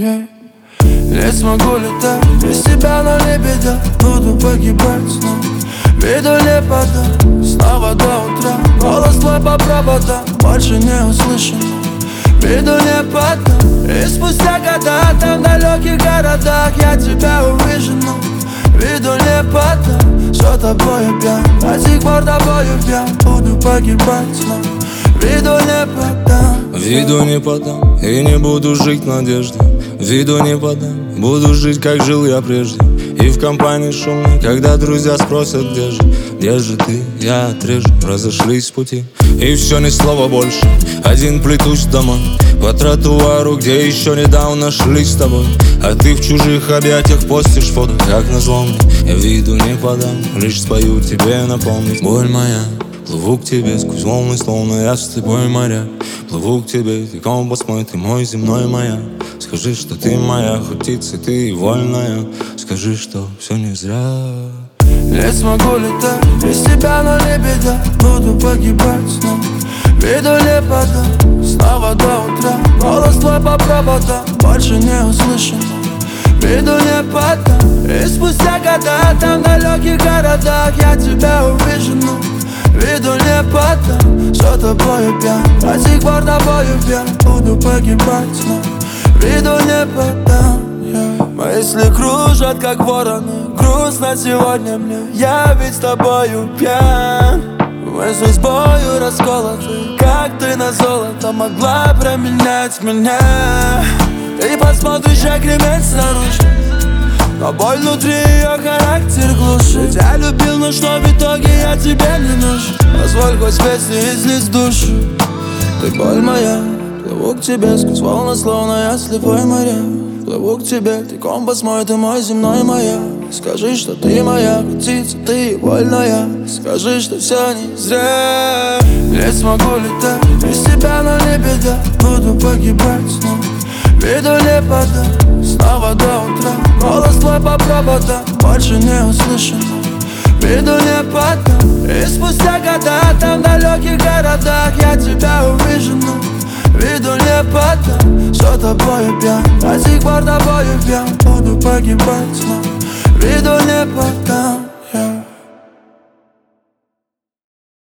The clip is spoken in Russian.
Не смогу летать без тебя, но не беда. Буду погибать снова, виду не подам. Снова до утра, голос твой по проводам. Больше не услышим, виду не подам. И спустя года там в далеких городах я тебя увижу, но виду не подам. Что тобою пьян, до сих пор тобою пьян. Буду погибать снова, виду не подам. Виду не подам и не буду жить в надежде. Виду не подам, буду жить, как жил я прежде. И в компании шумной, когда друзья спросят, где же ты, я отрежу. Разошлись пути, и все, ни слова больше. Один плетусь домой, по тротуару, где еще недавно шли с тобой. А ты в чужих объятиях постишь фото, как назло мне. Я виду не подам, лишь спою тебе напомнить. Боль моя, плыву к тебе сквозь волны, словно я с тобой моря. Плыву к тебе, ты компас мой, ты мой земной маяк. Скажи, что ты моя, хоть птица, ты и вольная. Скажи, что все не зря. Не смогу летать без тебя, но не беда. Буду погибать снова, виду не подам. Снова до утра, голос твой по проводам. Больше не услышим, виду не подам. И спустя года там в далеких городах я тебя увижу, но виду не подам. Что тобою пьян, до сих пор тобою пьян. Буду погибать снова, виду не подам. Мысли кружат, как вороны. Грустно сегодня мне, я ведь с тобою пьян. Мысли с бою расколоты, как ты на золото могла променять меня. Ты посмотришь, как ремень снаружи, но боль внутри ее характер глушит. Я любил, но что в итоге я тебе не нужен. Позволь хоть песни излить душу. Ты боль моя, плыву к тебе сквозь волны, словно я слепой моря. Плыву к тебе, ты компас мой, ты мой земной маяк. Скажи, что ты моя птица, ты вольная. Скажи, что все не зря. Не смогу летать без тебя, но не беда. Буду погибать снова, виду не подам. Снова до утра, голос твой по проводам. Больше не услышим, виду не подам. И спустя года там в далеких городах я тебя увижу, но виду не подам. Что тобою пьян, до сих пор тобою пьян. Буду погибать снова, виду не подам.